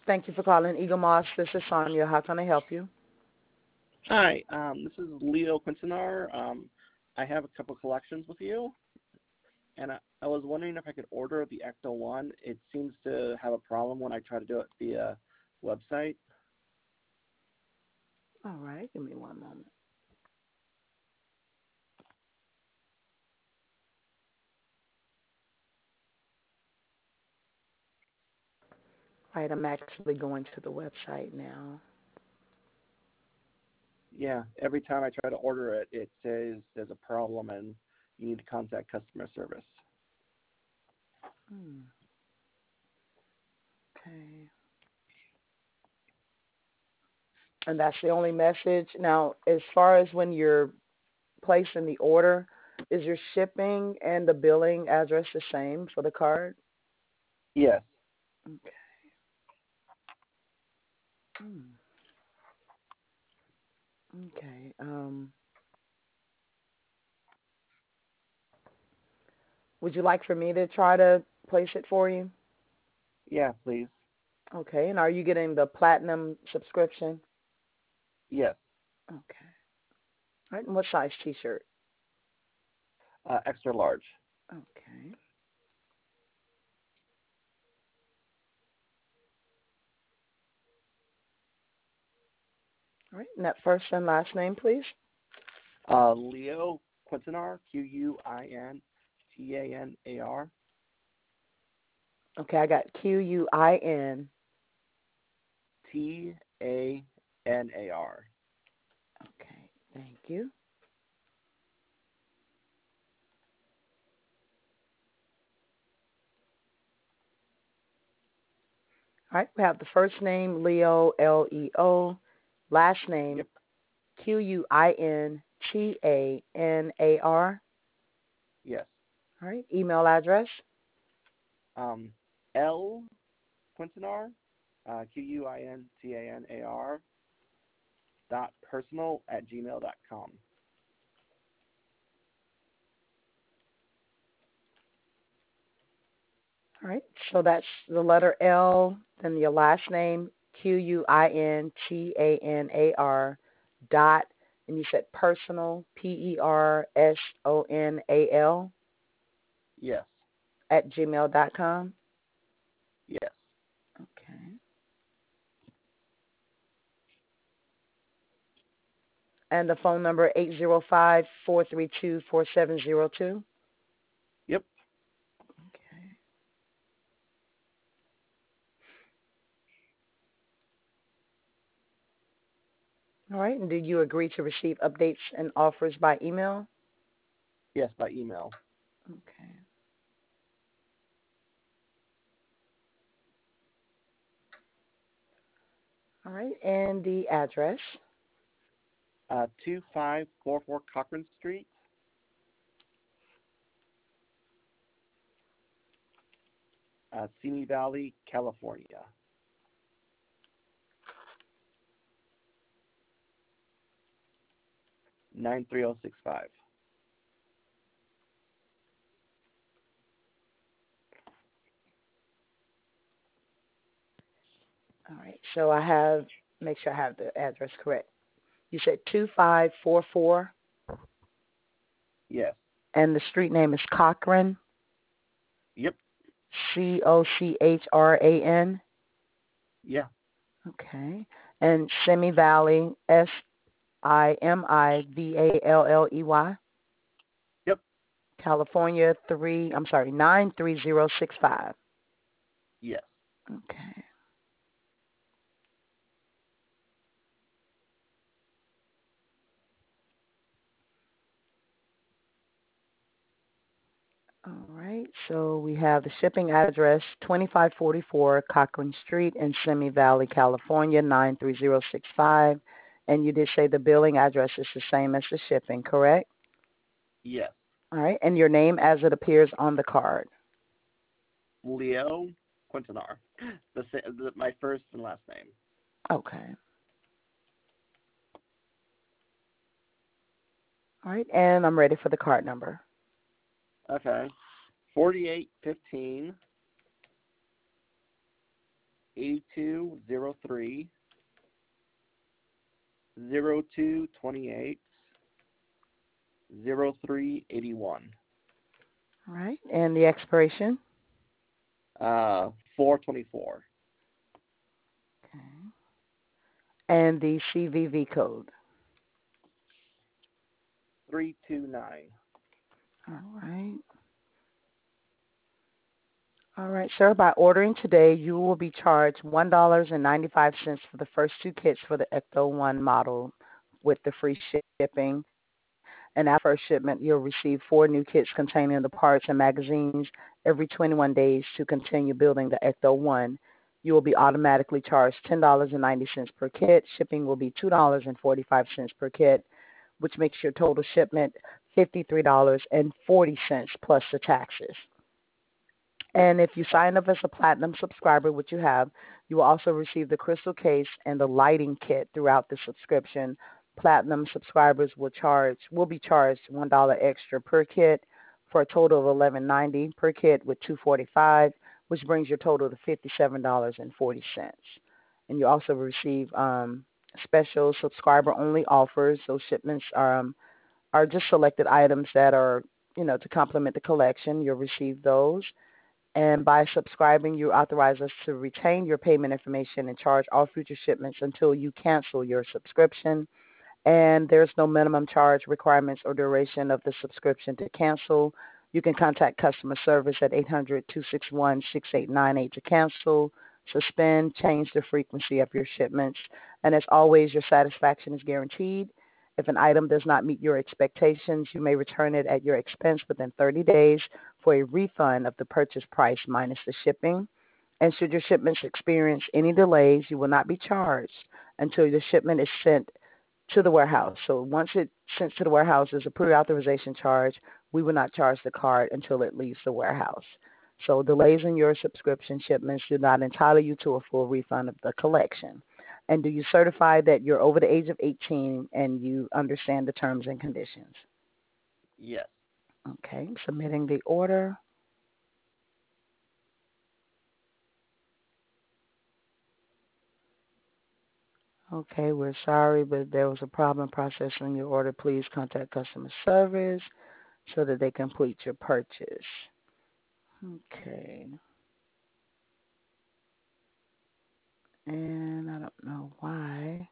Thank you for calling Eagle Moss. This is Sonia. How can I help you? Hi, this is Leo Quintanar. I have a couple collections with you, and I was wondering if I could order the Ecto One. It seems to have a problem when I try to do it via website. All right, give me one moment. All right, I'm actually going to the website now. Yeah, every time I try to order it, it says there's a problem and you need to contact customer service. Okay. And that's the only message. Now, as far as when you're placing the order, is your shipping and the billing address the same for the card? Yes. Okay. Okay. Would you like for me to try to place it for you? Yeah, please. Okay. And are you getting the platinum subscription? Yes. Okay. All right. And what size T-shirt? Extra large. Okay. All right. And that first and last name, please. Leo Quintanar, Quintanar. Okay. I got Quintanar. Tanar. Okay. Thank you. All right. We have the first name, Leo, Leo. Last name, Yep. Quintanar. Yes. All right. Email address. L Quintanar, Quintanar .personal@gmail.com. All right. So that's the letter L, then your last name, Quintanar dot, and you said personal, Personal Yes. @gmail.com. Yes. Okay. And the phone number 805-432-4702. Yep. Okay. All right. And do you agree to receive updates and offers by email? Yes, by email. Okay. All right. And the address? 2544 Cochrane Street, Simi Valley, California. 93065. All right. So make sure I have the address correct. You said 2544, Yes. and the street name is Cochran, Yep. Cochran. Yeah. Okay. And Simi Valley, Simivalley, Yep. California, 93065. Yes. Okay. All right. So we have the shipping address, 2544 Cochran Street in Simi Valley, California, 93065. And you did say the billing address is the same as the shipping, correct? Yes. All right. And your name as it appears on the card. Leo Quintanar. My first and last name. Okay. All right. And I'm ready for the card number. Okay. 4815 8203 0228 0381. All right. And the expiration? 424. Okay. And the CVV code? 329. All right. All right, sir. By ordering today, you will be charged $1.95 for the first 2 kits for the Ecto 1 model with the free shipping. And after first shipment, you'll receive 4 new kits containing the parts and magazines every 21 days to continue building the Ecto 1. You will be automatically charged $10.90 per kit. Shipping will be $2.45 per kit, which makes your total shipment $53.40 plus the taxes. And if you sign up as a platinum subscriber, which you have, you will also receive the crystal case and the lighting kit throughout the subscription. Platinum subscribers will be charged $1 extra per kit for a total of $11.90 per kit with $2.45, which brings your total to $57.40. And you also receive special subscriber-only offers. Those shipments are just selected items that are, to complement the collection. You'll receive those. And by subscribing, you authorize us to retain your payment information and charge all future shipments until you cancel your subscription. And there's no minimum charge requirements or duration of the subscription to cancel. You can contact customer service at 800-261-6898 to cancel, suspend, change the frequency of your shipments. And as always, your satisfaction is guaranteed. If an item does not meet your expectations, you may return it at your expense within 30 days for a refund of the purchase price minus the shipping. And should your shipments experience any delays, you will not be charged until the shipment is sent to the warehouse. So once it's sent to the warehouse, there's a pre-authorization charge. We will not charge the card until it leaves the warehouse. So delays in your subscription shipments do not entitle you to a full refund of the collection. And do you certify that you're over the age of 18 and you understand the terms and conditions? Yes. Okay, submitting the order. Okay, we're sorry, but there was a problem processing your order. Please contact customer service so that they complete your purchase. Okay. And I don't know why.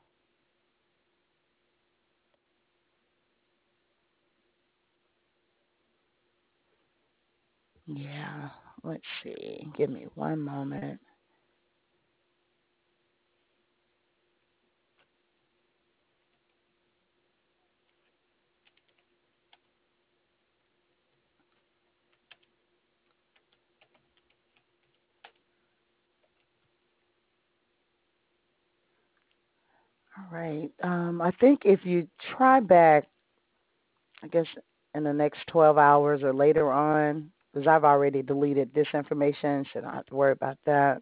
Yeah, let's see. Give me one moment. All right. I think if you try back, I guess in the next 12 hours or later on, because I've already deleted this information, so I don't have to worry about that.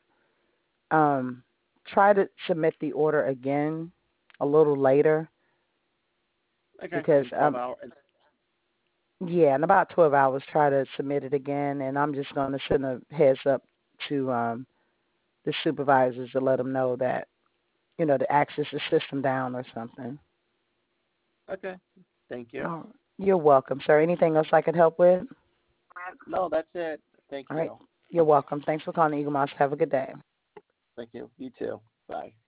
Try to submit the order again a little later Okay. because In 12 hours. yeah, in about 12 hours, try to submit it again, and I'm just going to send a heads up to the supervisors to let them know that, to access the system down or something. Okay. Thank you. Oh, you're welcome, sir. Anything else I could help with? No, that's it. Thank All right. you. You're welcome. Thanks for calling Eagle Moss. Have a good day. Thank you. You too. Bye.